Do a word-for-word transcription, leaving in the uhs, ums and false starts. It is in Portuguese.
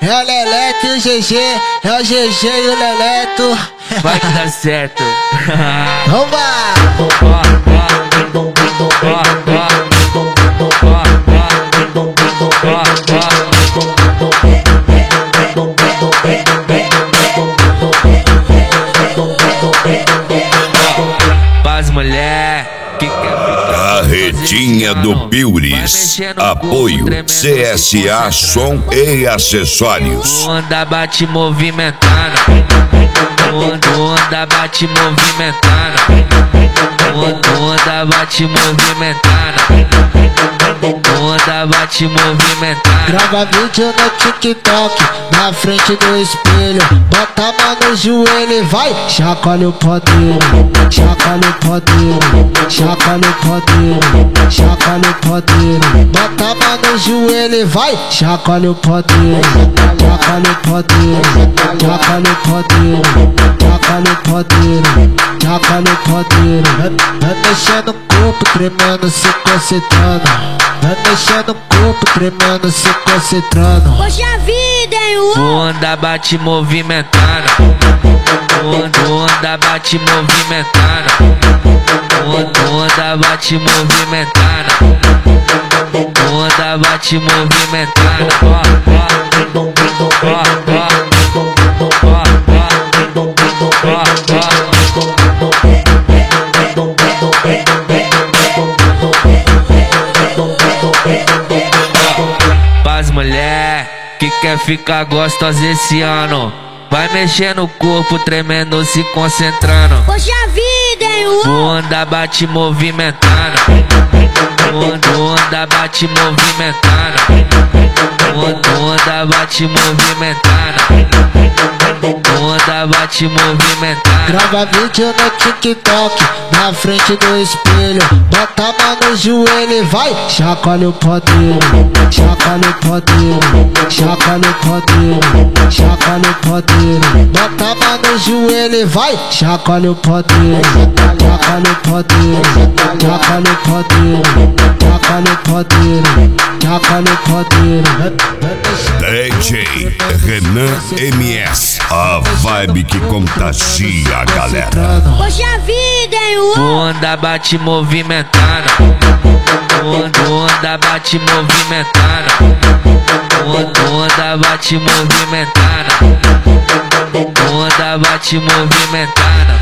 é o Leleto e o G G, é o G G e o Leleto. Vai que dá certo. Vamos! Paz, mulher, que quer ficar Carretinha do Piures. Apoio C S A Som e Acessórios. Onda bate movimentando, onda bate movimentando, onda bate movimentando, onda bate movimentando. Grava vídeo no TikTok, na frente do espelho. Bota a mão no joelho e vai. Chacoalha o podeiro, chacoalha o podeiro, chacoalha o podeiro, chacoalha o podeiro. Bota a mão no joelho e vai. Chacoalha o podeiro, chacoalha o podeiro, chacoalha o podeiro, chacoalha o podeiro, chacoalha o podeiro. Vai, vai mexendo o corpo, tremendo, se concentrando. Vai mexendo o corpo, tremendo, se concentrando. Poxa vida, hein? Onda bate movimentando, onda bate movimentando, onda bate movimentando, onda bate movimentando. Ó, ó, ó, ó, Paz, mulher, que quer ficar gostosa esse ano. Vai mexer no corpo, tremendo, se concentrando. Poxa vida, hein? Onda bate movimentando, onda bate movimentando, onda bate movimentando, onda bate movimentando. Grava vídeo no TikTok, na frente do espelho. Bota a mão no joelho e vai. Chacoalha o podeiro, chacoalha o podeiro, chacoalha o podeiro, chacoalha o podeiro. Bota a mão no joelho e vai. Chacoalha o podeiro, chacoalha o podeiro, chacoalha o podeiro, chacoalha o podeiro, chacoalha o podeiro. D J Renan M S, a vibe que contagia a galera. Poxa vida, hein? Onda bate movimentando, onda bate movimentando, onda bate movimentando, onda bate movimentando.